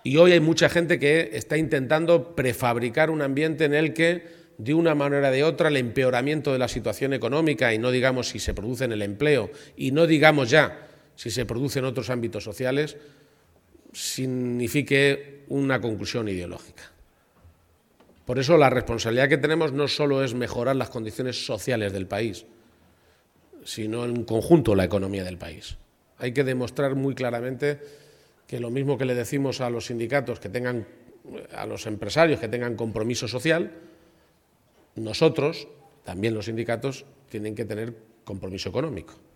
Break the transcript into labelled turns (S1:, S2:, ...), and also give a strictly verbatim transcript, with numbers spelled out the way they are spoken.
S1: Y hoy hay mucha gente que está intentando prefabricar un ambiente en el que, de una manera o de otra, el empeoramiento de la situación económica, y no digamos si se produce en el empleo, y no digamos ya si se produce en otros ámbitos sociales, signifique una conclusión ideológica. Por eso la responsabilidad que tenemos no solo es mejorar las condiciones sociales del país, sino en conjunto la economía del país. Hay que demostrar muy claramente que lo mismo que le decimos a los sindicatos que tengan, a los empresarios que tengan compromiso social, nosotros, también los sindicatos, tienen que tener compromiso económico.